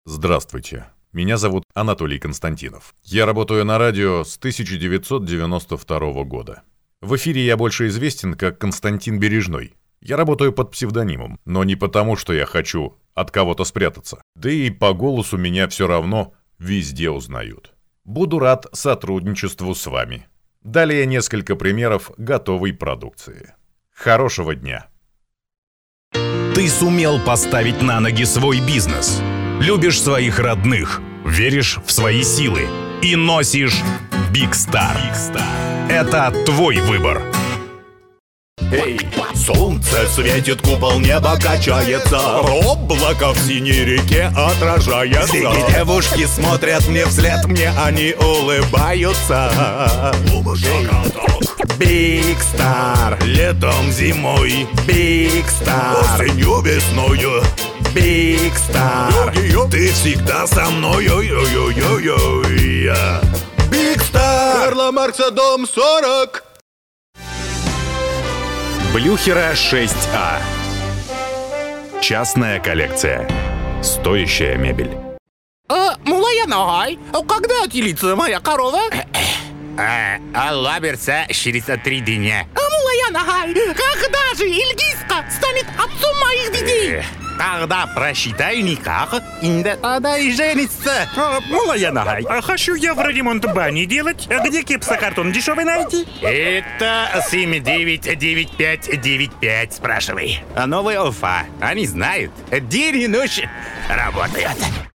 Здравствуйте, меня зовут Анатолий Константинов. Я работаю на радио с 1992 года. В эфире я больше известен как Константин Бережной. Я работаю под псевдонимом, но не потому, что я хочу от кого-то спрятаться. Да и по голосу меня все равно везде узнают. Буду рад сотрудничеству с вами. Далее несколько примеров готовой продукции. Хорошего дня! Ты сумел поставить на ноги свой бизнес. Любишь своих родных, веришь в свои силы и носишь Big Star. Это твой выбор. Эй, солнце светит, купол неба качается, облако в синей реке отражается. Злые девушки смотрят мне вслед, мне они улыбаются. Big Star. Летом, зимой Big Star. Осенью, весною Big Star. Ты всегда со мной. Big Star. Карла Маркса, дом 40. Блюхера 6А. Частная коллекция. Стоящая мебель. Мулая ногай, когда отелится моя корова? Алла берсе через 3 дня. Мулая ногай, когда же Ильгизка станет отцом моих детей? Тогда просчитай никак, и тогда и женится. Мулая ногай, хочу евроремонт бани делать. Где гипсокартон дешевый найти? Это 799595, спрашивай. Новая Уфа, они знают, день и ночь работают.